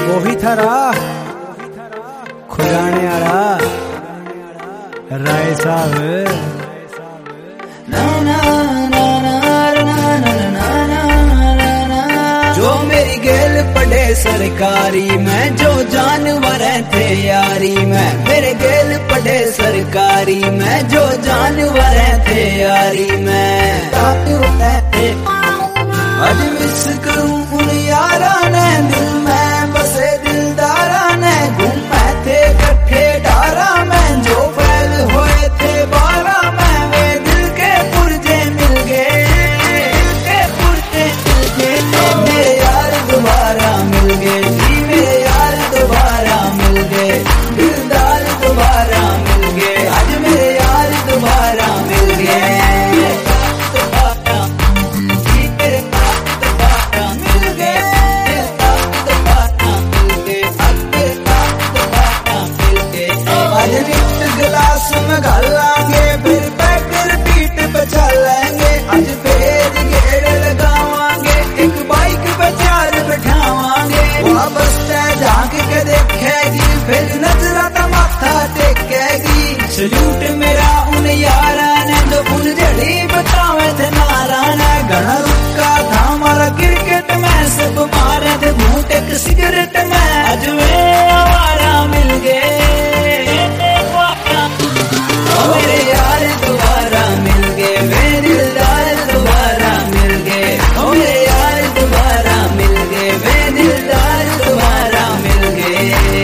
ओही थारा खुराने आला राय साहब। जो मेरी गेल पढ़े सरकारी में, जो जानवर थे यारी में। मेरे गेल पढ़े सरकारी में, जो जानवर थे यारी में। आज मिस करूं उन यारा ने, दिल में बसे दिलदारा ने। घूमे थे कट्ठे डारा में, जो फैल हुए थे बारा में। वे दिल के पुर्जे मिल गए, दिल के पुर्जे मिल गए। मेरे यार दोबारा मिल गए जी, मेरे यार दोबारा मिल गए। दिलदार दोबारा मिल गए, आज मेरे यार दोबारा मिल गए। गिलास में घालांगे, फिर बैठ रिपीट पे चलेंगे। आज फिर गेड़ लगावांगे, एक बाइक पे चार बिठावांगे। वहाँ बस झांक के देखेगी, फिर नजरा तो माथा टेकेगी। सल्यूट मेरा उन यारा ने, जो उन जड़ी बतावे थे नारा ने। घना रुका था हमारा क्रिकेट में, सब मारे थे घूंट एक सिगरेट में। आज वे आवारा मिल गए, मेरे यार दोबारा मिल गए। मेरे दिलदार दोबारा मिल गए, मेरे यार दोबारा मिल गए। मेरे दिलदार दोबारा मिल गए।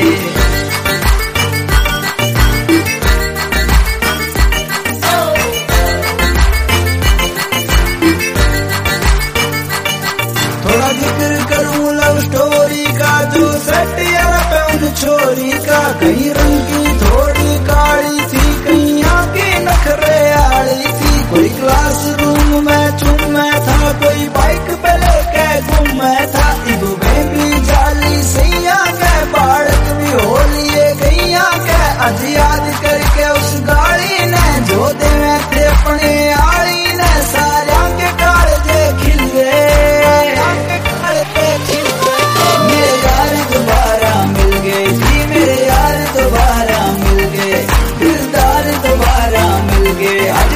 थोड़ा जिक्र करूं लव स्टोरी का, जो सेट यार पे उन छोरी का। कहीं रंग की थोड़ी काली थी, कहीं आके नखरे आली थी। कोई क्लासरूम में चुमे था, कोई बाइक पे लेके घूमे था। इगो बेबी जाली सैया के, बाड़क भी हो लिए गैया के। आज याद करके उस गाड़ी ने, जो देवे थे अपने आली ने। सारा के कालजे खिल गए, खिल गए। मेरे यार दोबारा मिल गए जी, मेरे यार दोबारा मिल गए। दिलदार दोबारा मिल गए। आज